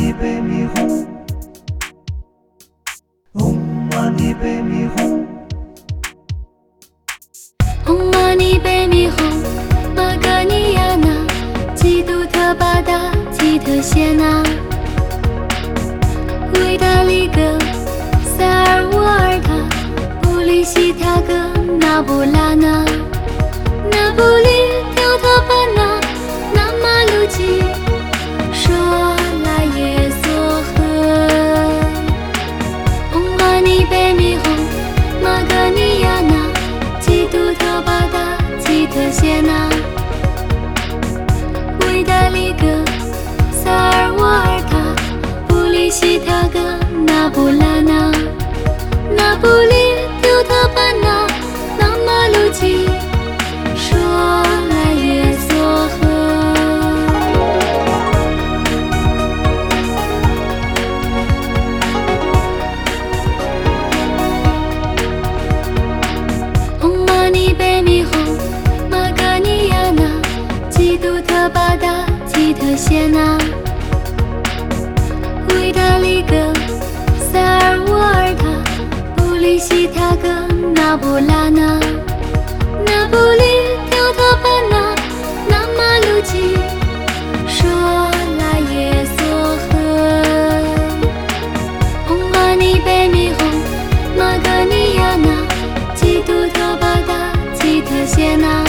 mani padme hum, Om mani padme hum, Om mani padme hum，玛格尼亚那，基督特巴达，基特谢那，维达利格，萨尔沃尔塔，布里西塔格，那布拉那，那布里丢特巴那，那马鲁吉，说拉耶索呵。Om mani padme hum，玛格尼亚那，基督特巴达，基特谢那，维达利格，萨尔沃尔塔，布里西塔格，那布拉那，那布里丢特巴那，那马鲁吉，说拉耶索呵。Om mani padme hum，玛格尼亚那，基督特巴达，基特谢那，维达利格，萨尔沃尔塔，布里西塔格，那布拉那，那布里丢特巴那，那马鲁吉，说拉耶索呵。Om mani padme hum，玛格尼亚那，基督特巴达，基特谢那，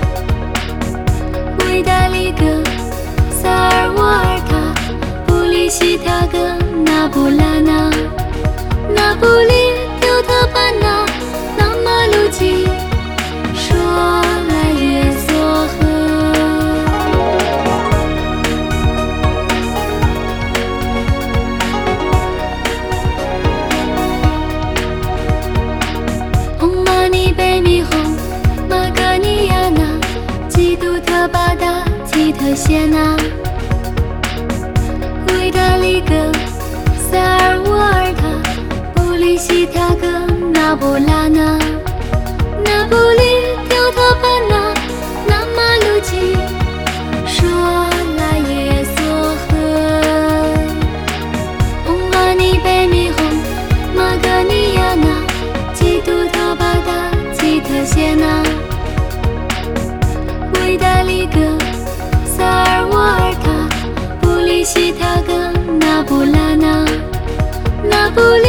维达利格，萨尔沃尔塔，布里西塔格，那布拉那，那布里丢特巴那，那马鲁吉，说拉耶索呵。Om mani padme hum，玛格尼亚那，基督特巴达，基特谢那，维达利格，萨尔沃尔塔，布里西塔格，那布拉那，那布里丢特巴那，那马鲁吉，说拉耶索呵。Om mani padme hum，玛格尼亚那，基督特巴达，基特谢那，维达利格，萨尔沃尔塔，布里西塔格，那布拉那，那布里